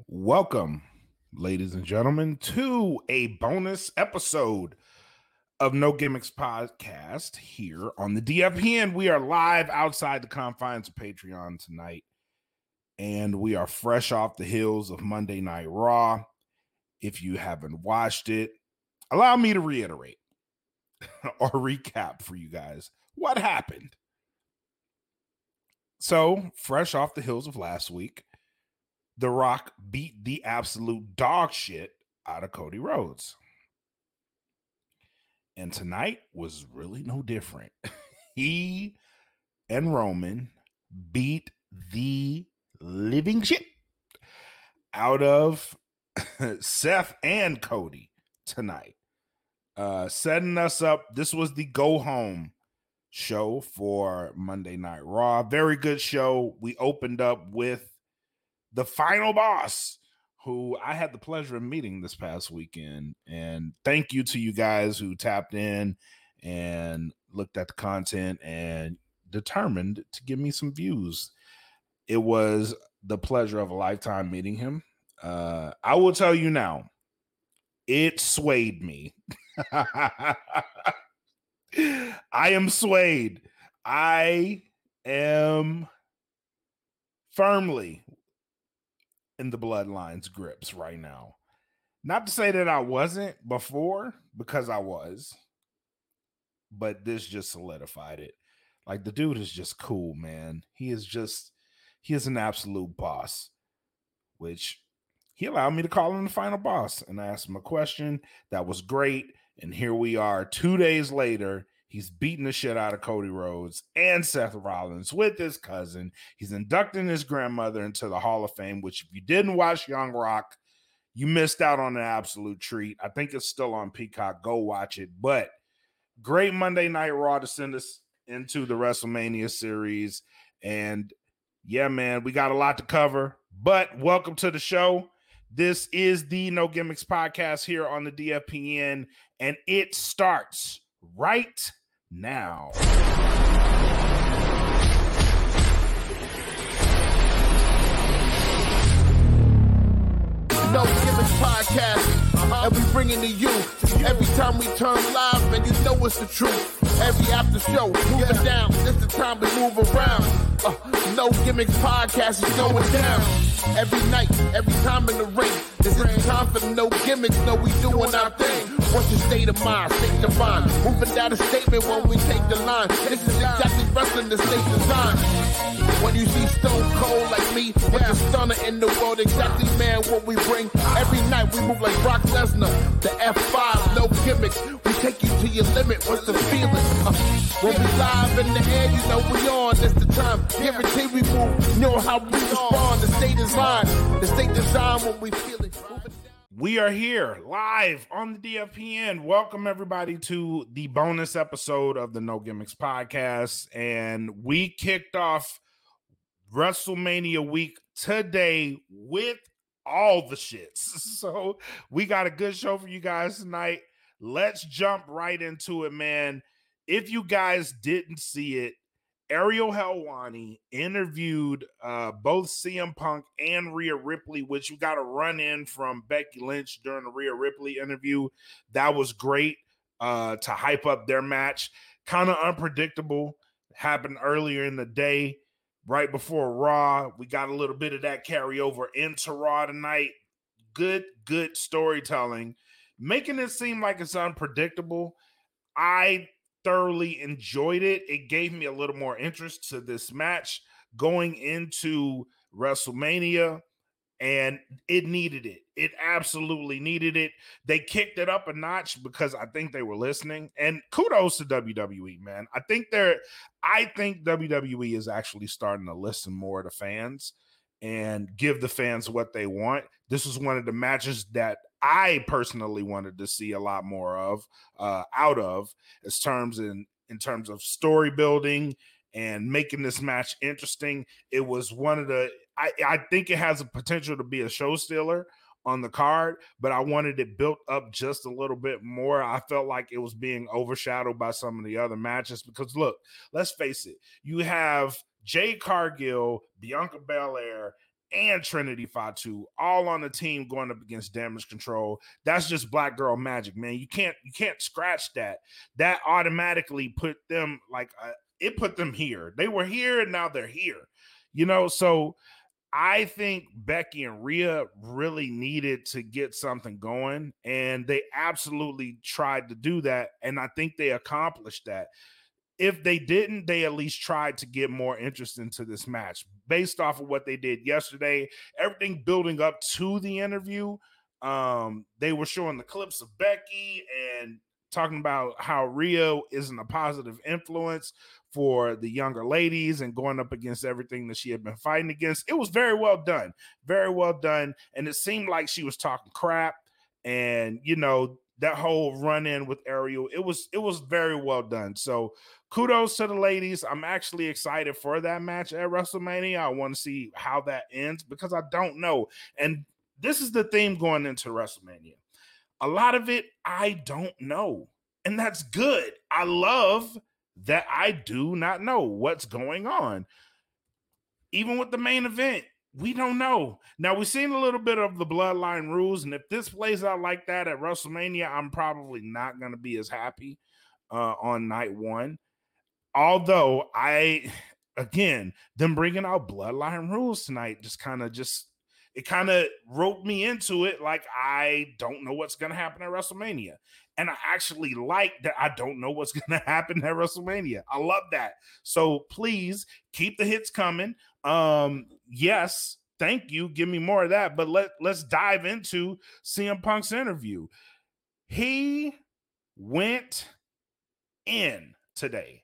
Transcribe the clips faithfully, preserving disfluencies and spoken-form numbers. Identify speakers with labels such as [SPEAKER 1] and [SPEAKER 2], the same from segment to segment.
[SPEAKER 1] Welcome, ladies and gentlemen, to a bonus episode of No Gimmicks Podcast here on the D F P N. We are live outside the confines of Patreon tonight, and we are fresh off the heels of Monday Night Raw. If you haven't watched it, allow me to reiterate or recap for you guys what happened. So, fresh off the heels of last week, The Rock beat the absolute dog shit out of Cody Rhodes. And tonight was really no different. He and Roman beat the living shit out of Seth and Cody tonight. Uh, setting us up. This was the go home show for Monday Night Raw. Very good show. We opened up with the final boss, who I had the pleasure of meeting this past weekend. And thank you to you guys who tapped in and looked at the content and determined to give me some views. It was the pleasure of a lifetime meeting him. Uh, I will tell you now, it swayed me. I am swayed. I am firmly in the Bloodline's grips right now. Not to say that I wasn't before, because I was, but this just solidified it. Like, the dude is just cool, man. He is just, he is an absolute boss, which he allowed me to call him the final boss. And I asked him a question that was great. And here we are two days later. He's beating the shit out of Cody Rhodes and Seth Rollins with his cousin. He's inducting his grandmother into the Hall of Fame, which if you didn't watch Young Rock, you missed out on an absolute treat. I think it's still on Peacock. Go watch it. But great Monday Night Raw to send us into the WrestleMania series. And yeah, man, we got a lot to cover. But welcome to the show. This is the No Gimmicks Podcast here on the D F P N, and it starts right now.
[SPEAKER 2] No Gimmicks Podcast, uh-huh. And we bring it to you every time we turn live, and you know it's the truth. Every after show, moving yeah. down, this the time to move around. Uh, no Gimmicks Podcast is going down. Every night, every time in the ring, this is the time for the No Gimmicks. No, we doing our thing. What's your state of mind? State of mind. Moving down a statement when we take the line. This is exactly wrestling the state design. When you see Stone Cold like me, with the stunner in the world, exactly, man, what we bring. Every night we move like Brock Lesnar. The F five, No Gimmicks. We take you to your limit. What's the feeling? Uh, when we live in the air, you know we on. This the time. Guarantee we move. You know how we respond. The state design. The state design when we feel it.
[SPEAKER 1] We are here live on the D F P N. Welcome everybody to the bonus episode of the No Gimmicks Podcast. And we kicked off WrestleMania week today with all the shits. So we got a good show for you guys tonight. Let's jump right into it, man. If you guys didn't see it, Ariel Helwani interviewed uh, both C M Punk and Rhea Ripley, which you got to run in from Becky Lynch during the Rhea Ripley interview. That was great uh, to hype up their match. Kind of unpredictable. Happened earlier in the day, right before Raw. We got a little bit of that carryover into Raw tonight. Good, good storytelling. Making it seem like it's unpredictable. I thoroughly enjoyed it. It gave me a little more interest to this match going into WrestleMania, and it needed it. It absolutely needed it. They kicked it up a notch because I think they were listening, and kudos to W W E, man. I think they're, I think W W E is actually starting to listen more to fans and give the fans what they want. This was one of the matches that I personally wanted to see a lot more of, uh, out of, as terms in in terms of story building and making this match interesting. It was one of the, I, I think it has a potential to be a show stealer on the card, but I wanted it built up just a little bit more. I felt like it was being overshadowed by some of the other matches because, look, let's face it, you have Jade Cargill, Bianca Belair, and Trinity Fatu all on the team going up against Damage Control. That's just black girl magic, man. You can't you can't scratch that. That automatically put them like uh, it put them here. They were here and now they're here. You know, so I think Becky and Rhea really needed to get something going, and they absolutely tried to do that, and I think they accomplished that. If they didn't, they at least tried to get more interest into this match based off of what they did yesterday. Everything building up to the interview. Um, they were showing the clips of Becky and talking about how Rhea isn't a positive influence for the younger ladies and going up against everything that she had been fighting against. It was very well done, very well done. And it seemed like she was talking crap. And, you know, that whole run in with Ariel, it was, it was very well done. So kudos to the ladies. I'm actually excited for that match at WrestleMania. I want to see how that ends because I don't know. And this is the theme going into WrestleMania. A lot of it, I don't know. And that's good. I love that I do not know what's going on. Even with the main event, we don't know. Now, we've seen a little bit of the Bloodline rules, and if this plays out like that at WrestleMania, I'm probably not going to be as happy uh, on night one. Although, I, again, them bringing out Bloodline rules tonight just kind of just, it kind of roped me into it like I don't know what's going to happen at WrestleMania. And I actually like that I don't know what's going to happen at WrestleMania. I love that. So please keep the hits coming. Um, yes, thank you. Give me more of that. But let, let's dive into C M Punk's interview. He went in today.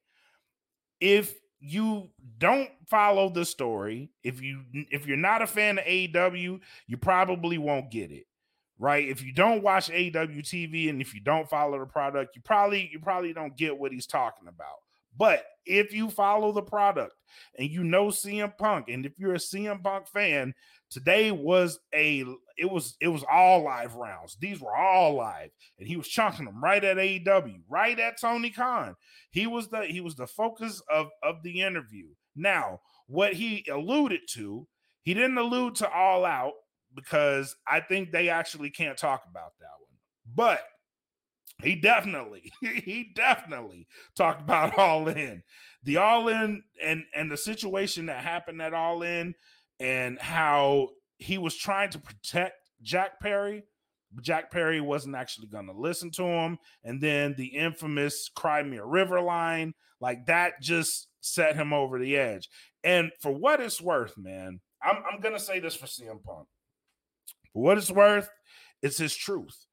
[SPEAKER 1] If you don't follow the story, if you if you're not a fan of A E W, you probably won't get it. Right? If you don't watch A E W T V and if you don't follow the product, you probably you probably don't get what he's talking about. But if you follow the product and you know C M Punk, and if you're a C M Punk fan, today was a it was it was all live rounds. These were all live, and he was chunking them right at A E W, right at Tony Khan. He was the he was the focus of of the interview. Now, what he alluded to, he didn't allude to All Out because I think they actually can't talk about that one. But he definitely, he definitely talked about All In. The All In and, and the situation that happened at All In and how he was trying to protect Jack Perry. Jack Perry wasn't actually going to listen to him. And then the infamous Cry Me a River line, like that just set him over the edge. And for what it's worth, man, I'm, I'm going to say this for C M Punk. For what it's worth, it's his truth.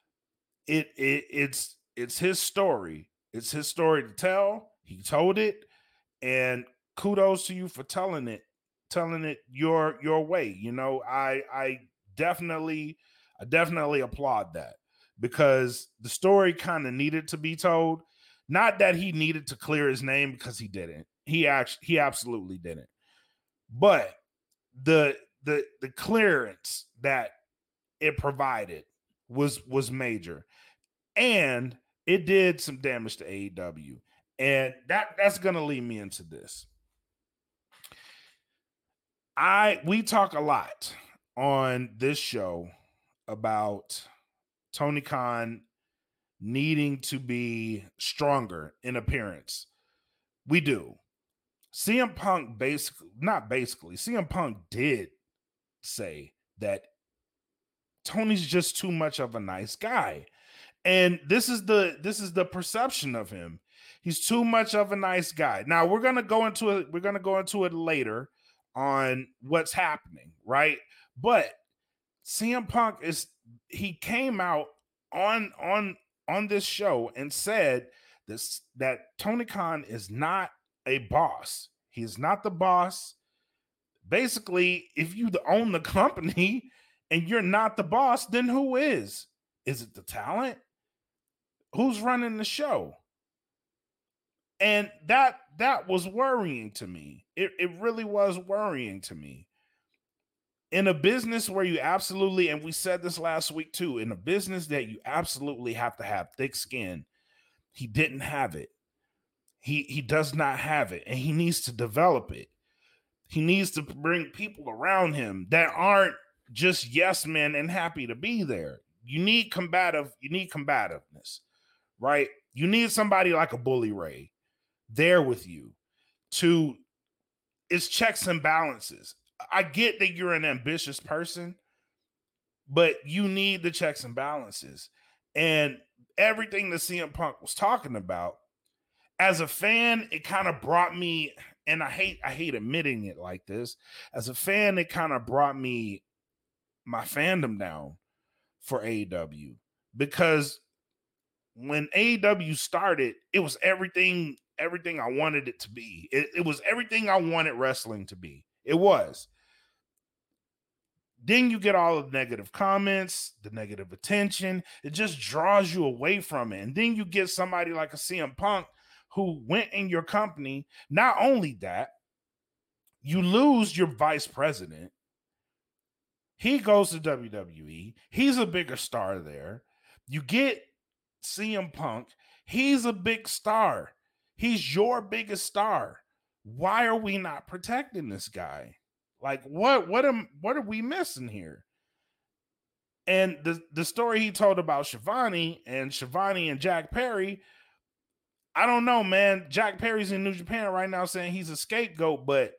[SPEAKER 1] It, it it's it's his story. It's his story to tell. He told it, and kudos to you for telling it, telling it your your way. You know, I I definitely I definitely applaud that because the story kind of needed to be told. Not that he needed to clear his name because he didn't. He actually he absolutely didn't. But the the the clearance that it provided was was major, and it did some damage to A E W, and that that's gonna lead me into this. I we talk a lot on this show about Tony Khan needing to be stronger in appearance. We do. C M Punk basically, not basically, C M Punk did say that Tony's just too much of a nice guy. And this is the this is the perception of him. He's too much of a nice guy. Now we're gonna go into it, we're gonna go into it later on what's happening, right? But C M Punk is he came out on on on this show and said this that Tony Khan is not a boss. He's not the boss. Basically, if you own the company and you're not the boss, then who is? Is it the talent? Who's running the show? And that that was worrying to me. It, it really was worrying to me. In a business where you absolutely, and we said this last week too, in a business that you absolutely have to have thick skin, he didn't have it. He he does not have it, and he needs to develop it. He needs to bring people around him that aren't just yes men and happy to be there. You need combative, you need combativeness, right? You need somebody like a Bully Ray there with you to, it's checks and balances. I get that you're an ambitious person, but you need the checks and balances. And everything that C M Punk was talking about, as a fan, it kind of brought me, and I hate, I hate admitting it like this. As a fan, it kind of brought me my fandom down for A E W, because when A E W started, it was everything, everything I wanted it to be. It, it was everything I wanted wrestling to be. It was. Then you get all the negative comments, the negative attention. It just draws you away from it. And then you get somebody like a C M Punk who went in your company. Not only that, you lose your vice president. He goes to W W E. He's a bigger star there. You get C M Punk. He's a big star. He's your biggest star. Why are we not protecting this guy? Like, what, what am, what are we missing here? And the, the story he told about Shivani and Shivani and Jack Perry, I don't know, man. Jack Perry's in New Japan right now saying he's a scapegoat, but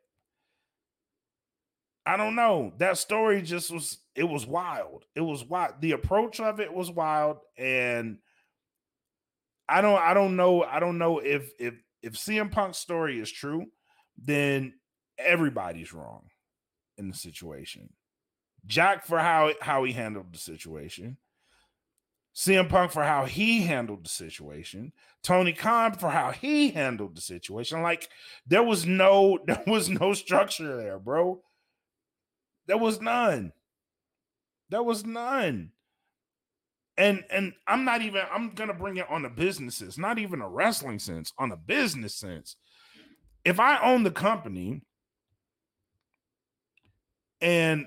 [SPEAKER 1] I don't know. That story just was, it was wild. It was wild. The approach of it was wild. And I don't, I don't know. I don't know if, if, if C M Punk's story is true, then everybody's wrong in the situation. Jack for how, how he handled the situation. C M Punk for how he handled the situation. Tony Khan for how he handled the situation. Like, there was no, there was no structure there, bro. There was none. There was none. And and I'm not even, I'm gonna bring it on the businesses, not even a wrestling sense, on a business sense. If I own the company and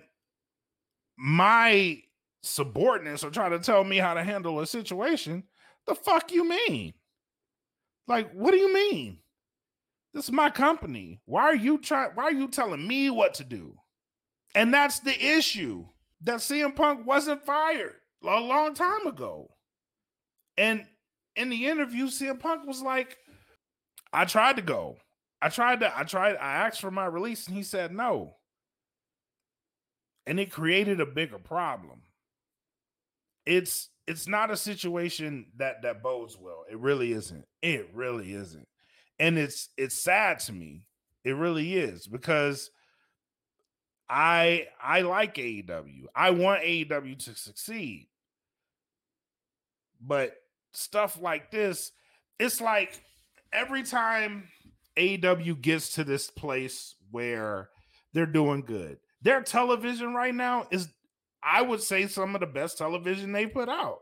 [SPEAKER 1] my subordinates are trying to tell me how to handle a situation, the fuck you mean? Like, what do you mean? This is my company. Why are you trying? Why are you telling me what to do? And that's the issue, that C M Punk wasn't fired a long time ago. And in the interview, C M Punk was like, I tried to go. I tried to, I tried, I asked for my release and he said no. And it created a bigger problem. It's it's not a situation that that bodes well. It really isn't. It really isn't. And it's it's sad to me. It really is, because I I like A E W. I want A E W to succeed. But stuff like this, it's like every time A E W gets to this place where they're doing good, their television right now is, I would say, some of the best television they put out.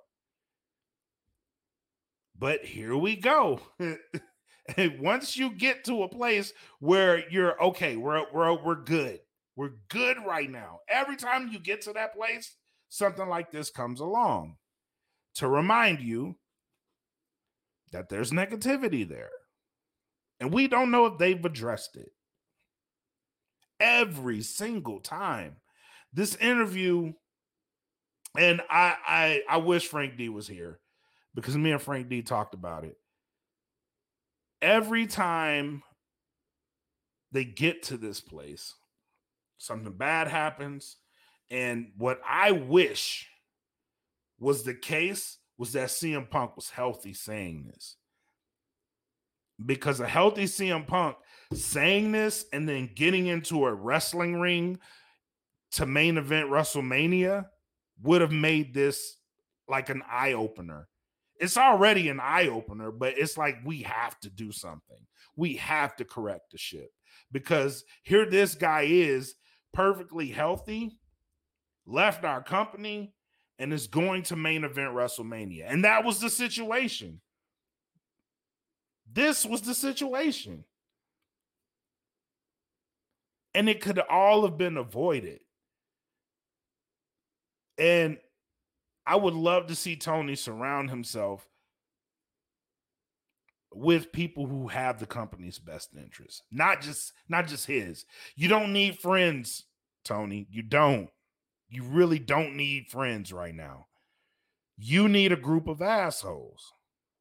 [SPEAKER 1] But here we go. And once you get to a place where you're okay, we're, we're, we're good. We're good right now. Every time you get to that place, something like this comes along to remind you that there's negativity there. And we don't know if they've addressed it. Every single time. This interview, and I, I I wish Frank D was here, because me and Frank D talked about it. Every time they get to this place, something bad happens. And what I wish was the case was that C M Punk was healthy saying this. Because a healthy C M Punk saying this and then getting into a wrestling ring to main event WrestleMania would have made this like an eye-opener. It's already an eye-opener, but it's like, we have to do something. We have to correct the ship, because here this guy is perfectly healthy, left our company, and is going to main event WrestleMania. And that was the situation. This was the situation. And it could all have been avoided. And I would love to see Tony surround himself with people who have the company's best interest, not just not just his. You don't need friends, Tony. You don't. You really don't need friends right now. You need a group of assholes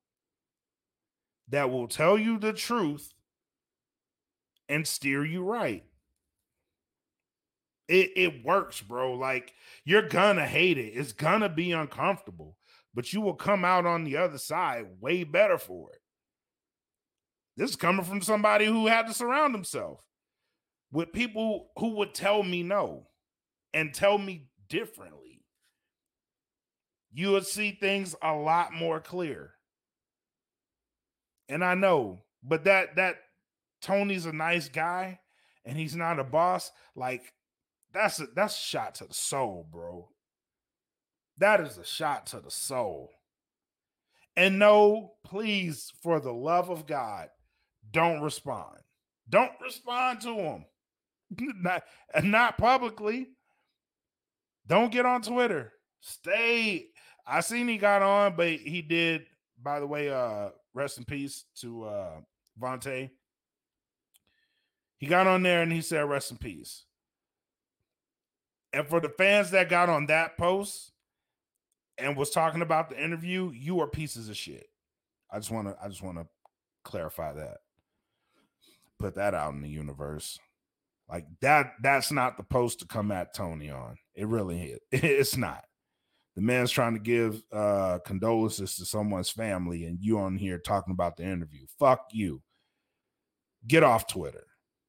[SPEAKER 1] that will tell you the truth and steer you right. It, it works, bro. Like, you're gonna hate it. It's gonna be uncomfortable, but you will come out on the other side way better for it. This is coming from somebody who had to surround himself with people who would tell me no and tell me differently. You would see things a lot more clear. And I know, but that that Tony's a nice guy and he's not a boss, like, that's a that's a shot to the soul, bro. That is a shot to the soul. And no, please, for the love of God, don't respond. Don't respond to him. Not, not publicly. Don't get on Twitter. Stay. I seen he got on, but he did, by the way, uh, rest in peace to uh Vontae. He got on there and he said, rest in peace. And for the fans that got on that post and was talking about the interview, you are pieces of shit. I just want to I just want to clarify that. Put that out in the universe. Like, that that's not the post to come at Tony on. It really is. It's not. The man's trying to give uh condolences to someone's family, and you on here talking about the interview. Fuck you. Get off Twitter.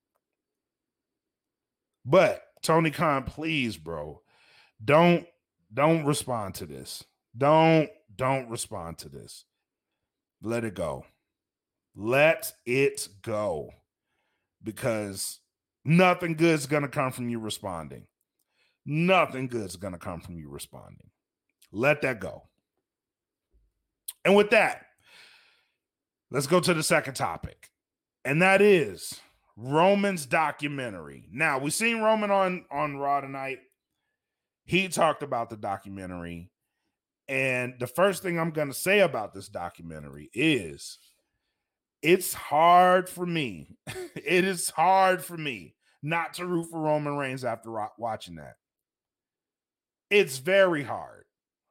[SPEAKER 1] But Tony Khan, please, bro, don't don't respond to this. Don't don't respond to this. Let it go. Let it go. Because nothing good is going to come from you responding. Nothing good is going to come from you responding. Let that go. And with that, let's go to the second topic. And that is Roman's documentary. Now, we seen Roman on, on Raw tonight. He talked about the documentary. And the first thing I'm going to say about this documentary is it's hard for me. It is hard for me not to root for Roman Reigns after watching that. It's very hard.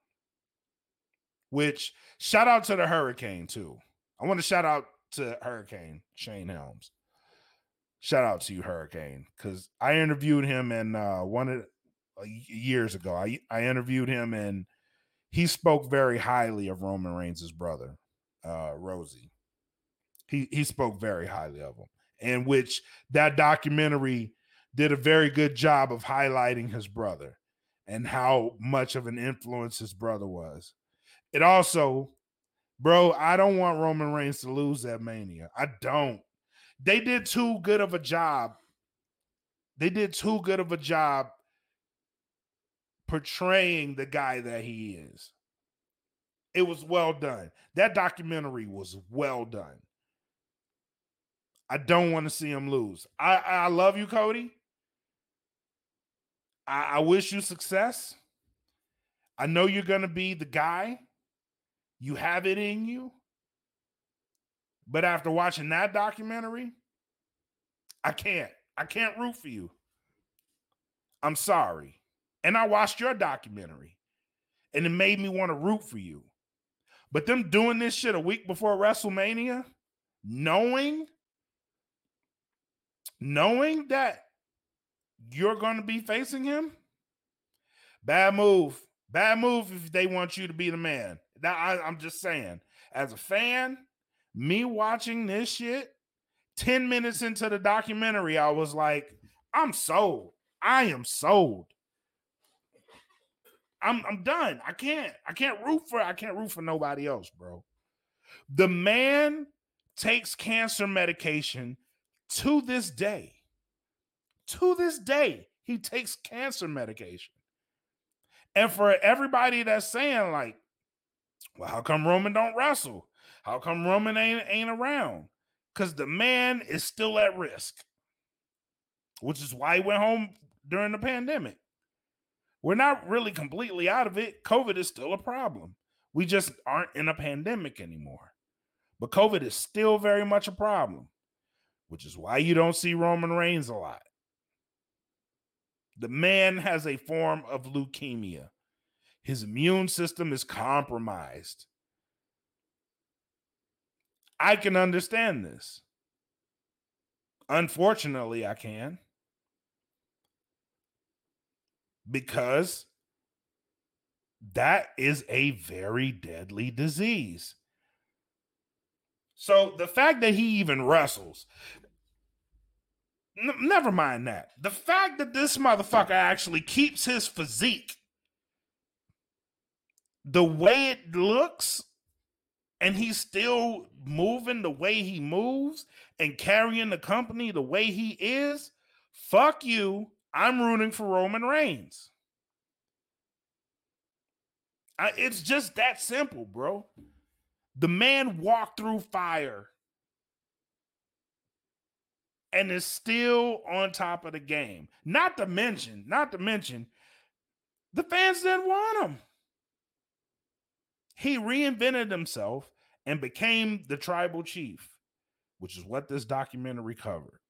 [SPEAKER 1] Which, shout out to the Hurricane, too. I want to shout out to Hurricane, Shane Helms. Shout out to you, Hurricane, because I interviewed him in uh, one of uh, years ago. I, I interviewed him, and he spoke very highly of Roman Reigns' brother, uh, Rosie. He he spoke very highly of him, in which that documentary did a very good job of highlighting his brother and how much of an influence his brother was. It also, bro, I don't want Roman Reigns to lose at Mania. I don't. They did too good of a job. They did too good of a job portraying the guy that he is. It was well done. That documentary was well done. I don't want to see him lose. I, I love you, Cody. I, I wish you success. I know you're going to be the guy. You have it in you. But after watching that documentary, I can't. I can't root for you. I'm sorry. And I watched your documentary, and it made me want to root for you. But them doing this shit a week before WrestleMania, knowing, knowing that you're going to be facing him, bad move. Bad move if they want you to be the man. That, I, I'm just saying. As a fan, me watching this shit, ten minutes into the documentary, I was like, I'm sold. I am sold. I'm I'm done. I can't. I can't root for I can't root for nobody else, bro. The man takes cancer medication to this day. To this day, he takes cancer medication. And for everybody that's saying, like, well, how come Roman don't wrestle? How come Roman ain't, ain't around? Because the man is still at risk, which is why he went home during the pandemic. We're not really completely out of it. COVID is still a problem. We just aren't in a pandemic anymore. But COVID is still very much a problem, which is why you don't see Roman Reigns a lot. The man has a form of leukemia. His immune system is compromised. I can understand this. Unfortunately, I can. Because that is a very deadly disease. So the fact that he even wrestles, n- never mind that. The fact that this motherfucker actually keeps his physique the way it looks, and he's still moving the way he moves and carrying the company the way he is, fuck you. I'm rooting for Roman Reigns. I, it's just that simple, bro. The man walked through fire and is still on top of the game. Not to mention, not to mention, the fans didn't want him. He reinvented himself and became the tribal chief, which is what this documentary covered.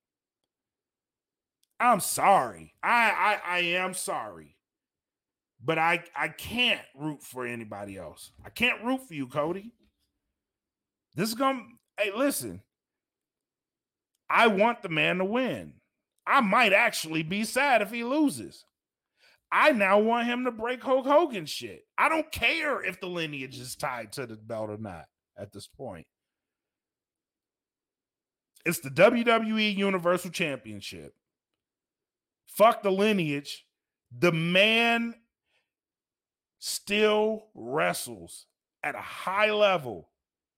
[SPEAKER 1] I'm sorry. I I, I am sorry. But I, I can't root for anybody else. I can't root for you, Cody. This is going to, hey, listen. I want the man to win. I might actually be sad if he loses. I now want him to break Hulk Hogan shit. I don't care if the lineage is tied to the belt or not at this point. It's the W W E Universal Championship. Fuck the lineage. The man still wrestles at a high level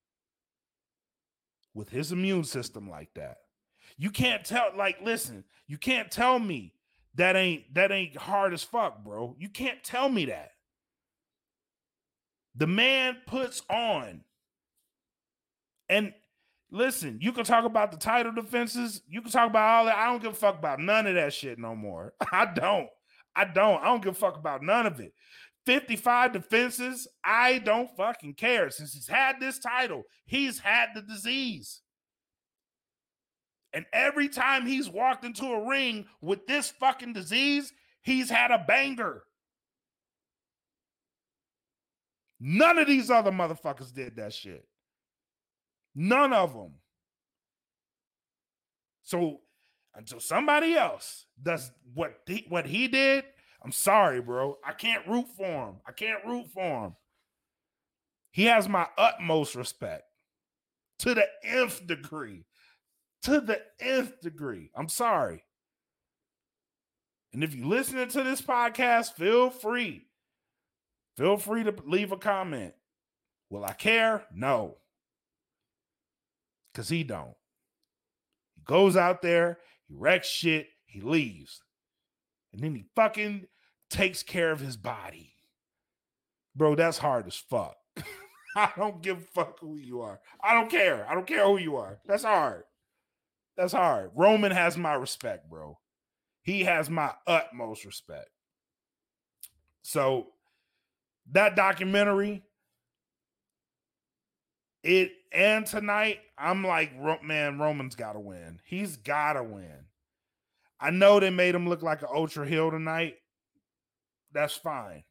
[SPEAKER 1] with his immune system like that. You can't tell, like, listen, you can't tell me that ain't that ain't hard as fuck, bro. You can't tell me that. The man puts on. And listen, you can talk about the title defenses. You can talk about all that. I don't give a fuck about none of that shit no more. I don't. I don't. I don't give a fuck about none of it. fifty-five defenses, I don't fucking care. Since he's had this title, he's had the disease. And every time he's walked into a ring with this fucking disease, he's had a banger. None of these other motherfuckers did that shit. None of them. So until somebody else does what he, what he did, I'm sorry, bro. I can't root for him. I can't root for him. He has my utmost respect to the nth degree. To the nth degree. I'm sorry. And if you're listening to this podcast, feel free. Feel free to leave a comment. Will I care? No. Because he don't. He goes out there, he wrecks shit, he leaves. And then he fucking takes care of his body. Bro, that's hard as fuck. I don't give a fuck who you are. I don't care. I don't care who you are. That's hard. That's hard. Roman has my respect, bro. He has my utmost respect. So that documentary, it and tonight, I'm like, man, Roman's got to win. He's got to win. I know they made him look like an ultra heel tonight. That's fine.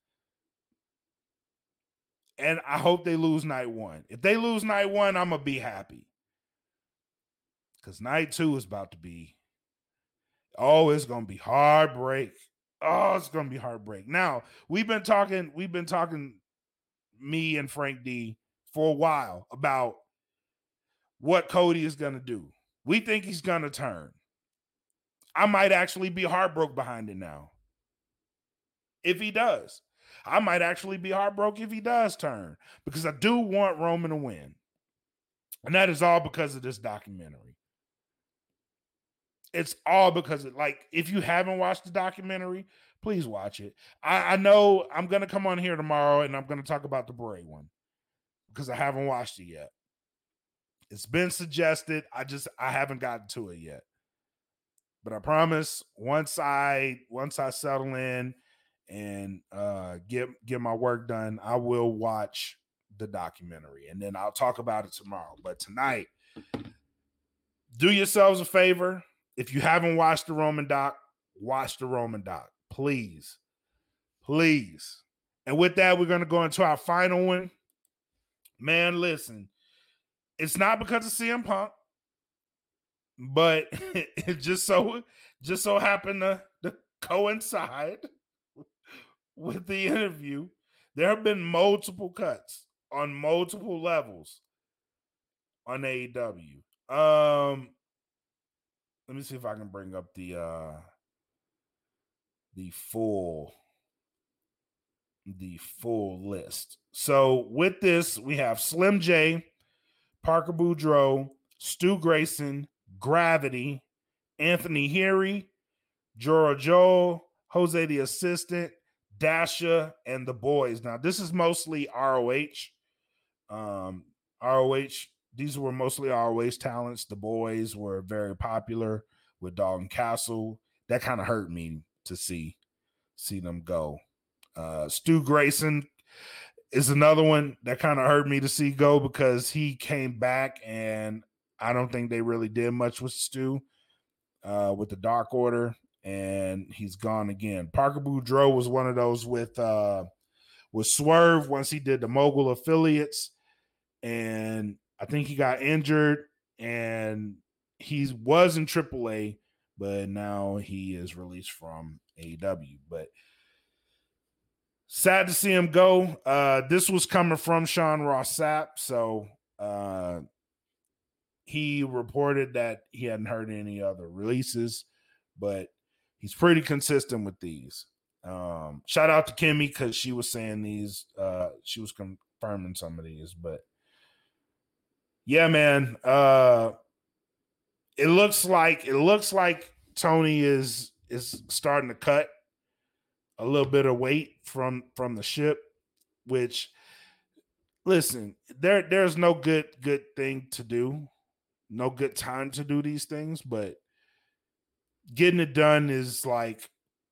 [SPEAKER 1] And I hope they lose night one. If they lose night one, I'm going to be happy. Because night two is about to be, oh, it's going to be heartbreak. Oh, it's going to be heartbreak. Now, we've been talking, we've been talking, me and Frank D, for a while about what Cody is going to do. We think he's going to turn. I might actually be heartbroken behind it now. If he does. I might actually be heartbroken if he does turn. Because I do want Roman to win. And that is all because of this documentary. It's all because of, like, if you haven't watched the documentary, please watch it. I, I know I'm going to come on here tomorrow and I'm going to talk about the Bray one. Because I haven't watched it yet. It's been suggested. I just, I haven't gotten to it yet. But I promise once I, once I settle in and uh, get, get my work done, I will watch the documentary, and then I'll talk about it tomorrow. But tonight, do yourselves a favor. If you haven't watched the Roman doc, watch the Roman doc, please, please. And with that, we're gonna go into our final one. Man, listen, it's not because of C M Punk, but it just so just so happened to, to coincide with the interview. There have been multiple cuts on multiple levels on A E W. Um, let me see if I can bring up the uh the full the full list. So with this, we have Slim J, Parker Boudreaux, Stu Grayson, Gravity, Anthony Henry, Jora Joel, Jose the Assistant, Dasha, and the boys. Now, this is mostly R O H. Um, R O H, these were mostly R O H talents. The boys were very popular with Dalton Castle. That kind of hurt me to see, see them go. Uh, Stu Grayson is another one that kind of hurt me to see go because he came back and I don't think they really did much with Stu uh, with the Dark Order, and he's gone again. Parker Boudreaux was one of those with uh, with Swerve once he did the Mogul Affiliates, and I think he got injured and he was in triple A, but now he is released from A E W. But sad to see him go. Uh, this was coming from Sean Ross Sapp, so uh, he reported that he hadn't heard any other releases, but he's pretty consistent with these. Um, shout out to Kimmy because she was saying these, uh, she was confirming some of these, but yeah, man. Uh, it looks like it looks like Tony is is starting to cut a little bit of weight from from the ship, which, listen, there there's no good good thing to do, no good time to do these things, but getting it done is like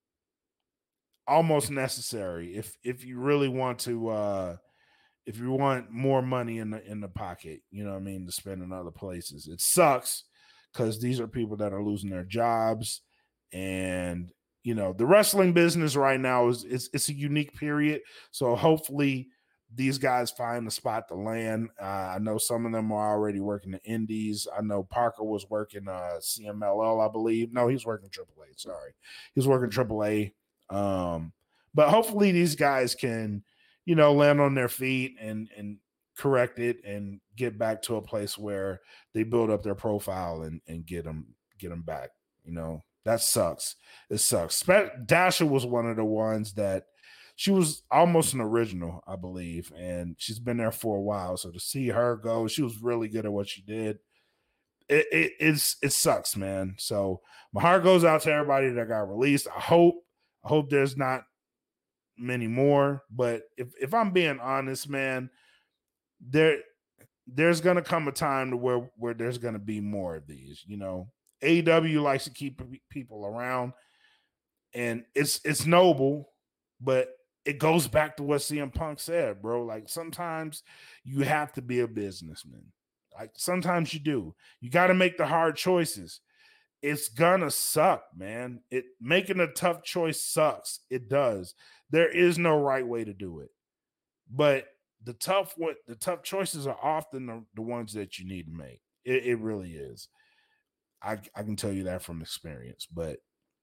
[SPEAKER 1] almost necessary if if you really want to uh if you want more money in the in the pocket, you know what I mean, to spend in other places. It sucks because these are people that are losing their jobs, and you know, the wrestling business right now is it's, it's a unique period. So hopefully these guys find a spot to land. Uh, I know some of them are already working the indies. I know Parker was working uh, C M L L, I believe. No, he's working triple A. Sorry. He's working triple A. Um, but hopefully these guys can, you know, land on their feet and, and correct it and get back to a place where they build up their profile and, and get them, get them back, you know. That sucks. It sucks. Dasha was one of the ones that she was almost an original, I believe, and she's been there for a while. So to see her go, she was really good at what she did. It, it it's it sucks, man. So my heart goes out to everybody that got released. I hope I hope there's not many more. But if if I'm being honest, man, there there's gonna come a time to where where there's gonna be more of these, you know. A E W likes to keep people around, and it's it's noble, but it goes back to what C M Punk said, bro. Like, sometimes you have to be a businessman. Like, sometimes you do. You got to make the hard choices. It's gonna suck, man. It making a tough choice sucks. It does. There is no right way to do it, but the tough what the tough choices are often the, the ones that you need to make. It, it really is. I, I can tell you that from experience, but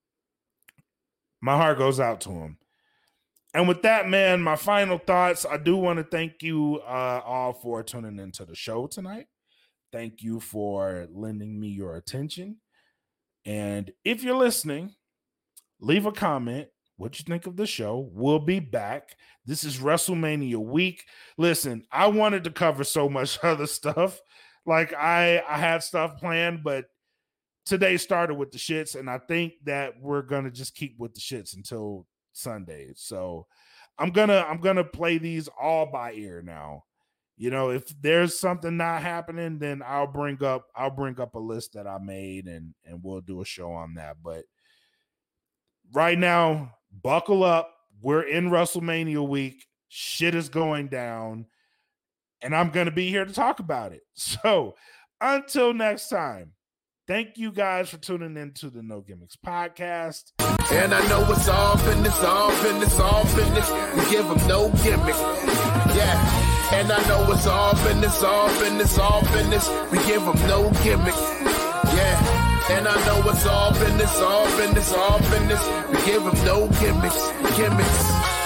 [SPEAKER 1] my heart goes out to him. And with that, man, my final thoughts, I do want to thank you uh, all for tuning into the show tonight. Thank you for lending me your attention. And if you're listening, leave a comment. What you think of the show? We'll be back. This is WrestleMania week. Listen, I wanted to cover so much other stuff. Like, I, I had stuff planned, but today started with the shits, and I think that we're gonna just keep with the shits until Sunday. So I'm gonna I'm gonna play these all by ear now. You know, if there's something not happening, then I'll bring up I'll bring up a list that I made and and we'll do a show on that. But right now, buckle up. We're in WrestleMania week. Shit is going down. and I'm going to be here to talk about it. So until next time, thank you guys for tuning into the No Gimmicks podcast.
[SPEAKER 2] And I know it's all business, all business, all business. We give them no gimmick. Yeah. And I know it's all business, all business, all business. We give them no gimmick. Yeah. And I know it's all business, all business, all business. We give them no gimmicks, gimmicks.